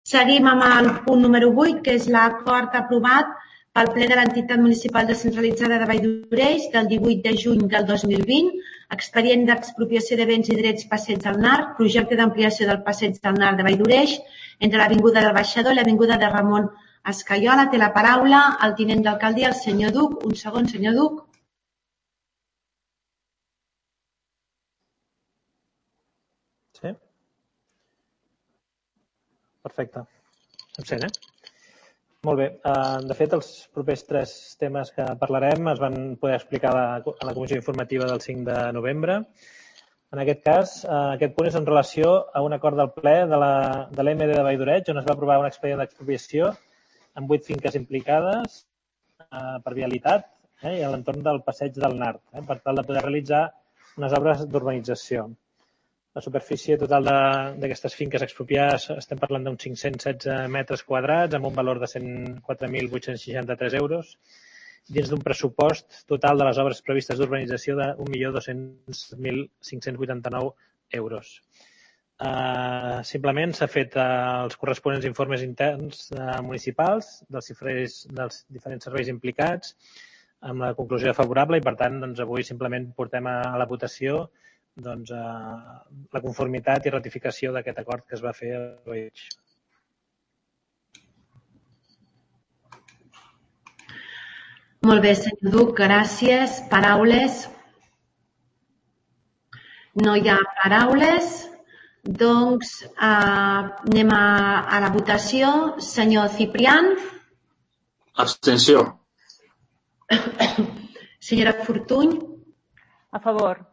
Seguim amb el punt número 8, que és l'acord aprovat pel ple de l'entitat municipal descentralitzada de Vall d'Oreix del 18 de juny del 2020, expedient d'expropiació de béns i drets Passeig del Nart, projecte d'ampliació del Passeig del Nart de Vall d'Oreix entre l'avinguda del Baixador i l'avinguda de Ramon Escaiola. Té la paraula el tinent d'alcaldia, el senyor Duc. Un segon, senyor Duc. Sí? Perfecte. Em sent, Molt bé. De fet, els propers 3 temes que parlarem es van poder explicar a la comissió informativa del 5 de novembre. En aquest cas, aquest punt és en relació a un acord del ple de l'EMD de Vall d'Oreix, on es va aprovar un expedient d'expropiació amb 8 finques implicades per vialitat i a l'entorn del Passeig del Nart, per tal de poder realitzar unes obres d'urbanització. La superfície total d'aquestes finques expropiades estem parlant d'uns 516 metres quadrats amb un valor de 104.863 euros dins d'un pressupost total de les obres previstes d'urbanització de 1.200.589 euros. Simplement s'ha fet els corresponents informes interns municipals dels diferents serveis implicats amb la conclusió favorable i, per tant, avui simplement portem a la votació la conformitat i ratificació d'aquest acord que es va fer a Oreix. Molt bé, senyor Duc, gràcies. Paraules? No hi ha paraules. Doncs anem a la votació. Senyor Ciprián? Abstenció. Senyora Fortuny? A favor.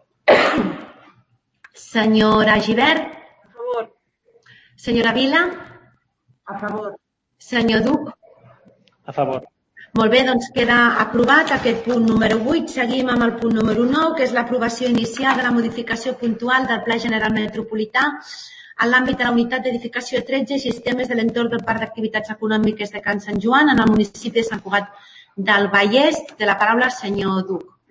Senyora Gibert? A favor. Senyora Vila? A favor. Senyor Duc? A favor. Molt bé, doncs queda aprovat aquest punt número 8. Seguim amb el punt número 9, que és l'aprovació inicial de la modificació puntual del Pla General Metropolità en l'àmbit de la unitat d'edificació 13 i sistemes de l'entorn del Parc d'Activitats Econòmiques de Can Sant Joan en el municipi de Sant Cugat del Vallès. Té la paraula el senyor Duc.